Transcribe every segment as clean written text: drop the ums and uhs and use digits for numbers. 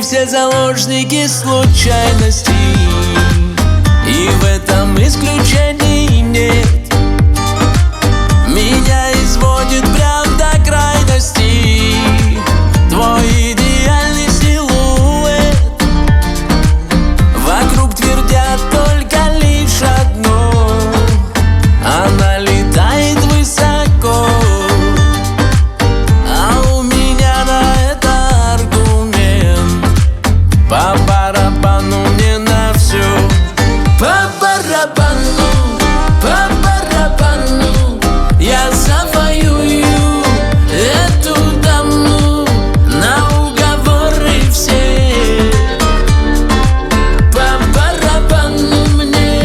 все заложники случайностей, и в этом исключений нет. Меня изводит прям до крайности твой идеальный силуэт. Вокруг твердят только лишь одно: она летает высоко. А у меня на это аргумент: по барабану мне на все. По барабану, по барабану я завоюю эту даму на уговоры все. По барабану мне,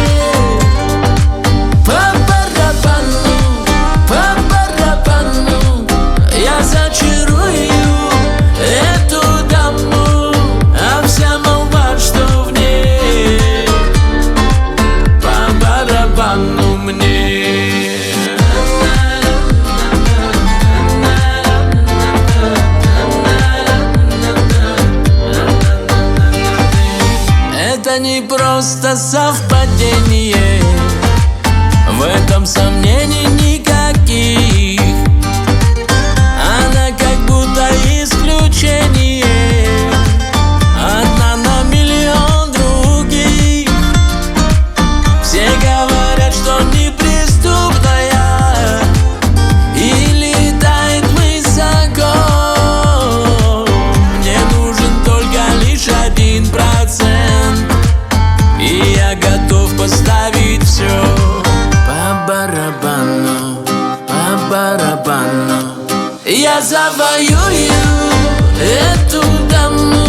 по барабану, по барабану я зачарую эту даму, а вся молва, что в ней. По барабану мне. Это не просто совпадение, в этом сомнений никаких. Она как будто исключение, одна на миллион других. Все говорят, что неприступная и летает высоко. Мне нужен только лишь 1%, и я готов поставить все. По барабану, по барабану я завоюю эту даму.